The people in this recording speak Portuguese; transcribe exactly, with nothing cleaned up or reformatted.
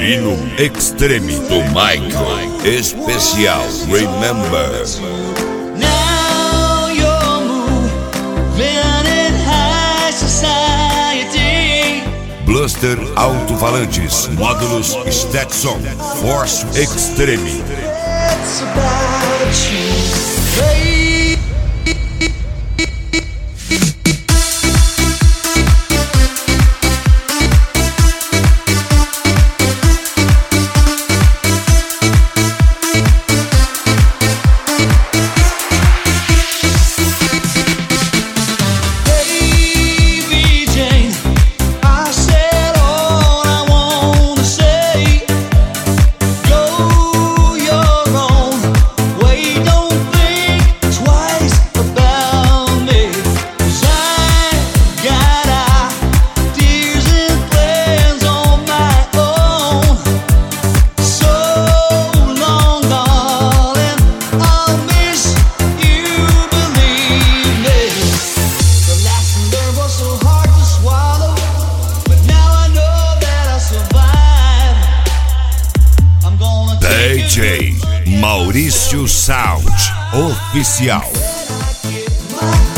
Fino Extreme do Michael. Especial Remember. Now you're moving in high society. Bluster Alto-Falantes, módulos Stetson, Force Extreme. It's about you, baby. D J Maurício Sound Oficial.